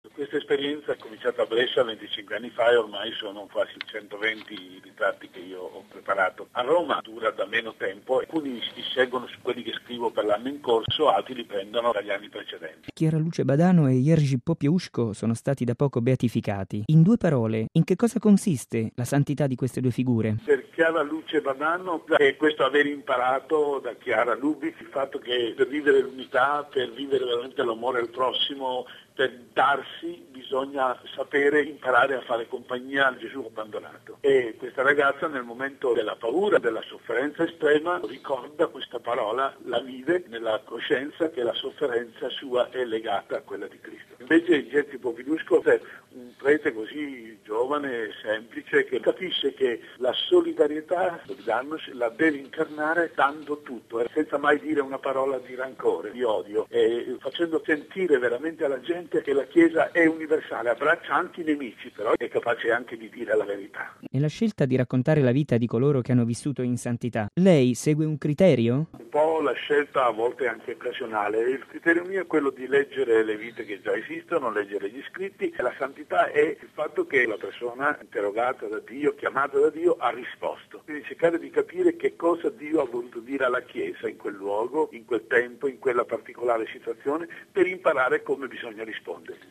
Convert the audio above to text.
Questa esperienza è cominciata a Brescia 25 anni fa e ormai sono quasi 120 i ritratti che io ho preparato. A Roma dura da meno tempo, alcuni si scelgono su quelli che scrivo per l'anno in corso, altri li prendono dagli anni precedenti. Chiara Luce Badano e Jerzy Popiełuszko sono stati da poco beatificati. In 2 parole, in che cosa consiste la santità di queste 2 figure? Per Chiara Luce Badano è questo aver imparato da Chiara Lubich il fatto che per vivere l'unità, per vivere veramente l'amore al prossimo, per darsi bisogna sapere imparare a fare compagnia al Gesù abbandonato. E questa ragazza nel momento della paura, della sofferenza estrema, ricorda questa parola, la vive nella coscienza che la sofferenza sua è legata a quella di Cristo. Invece Jerzy Popiełuszko è un prete così giovane e semplice che capisce che la solidarietà la deve incarnare dando tutto, senza mai dire una parola di rancore, di odio, e facendo sentire veramente alla gente che la Chiesa è universale, abbraccia anche i nemici, però è capace anche di dire la verità. Nella scelta di raccontare la vita di coloro che hanno vissuto in santità, lei segue un criterio? Un po' la scelta a volte anche occasionale. Il criterio mio è quello di leggere le vite che già esistono, leggere gli scritti. La santità è il fatto che la persona interrogata da Dio, chiamata da Dio, ha risposto. Quindi cercare di capire che cosa Dio ha voluto dire alla Chiesa in quel luogo, in quel tempo, in quella particolare situazione, per imparare come bisogna rispondere.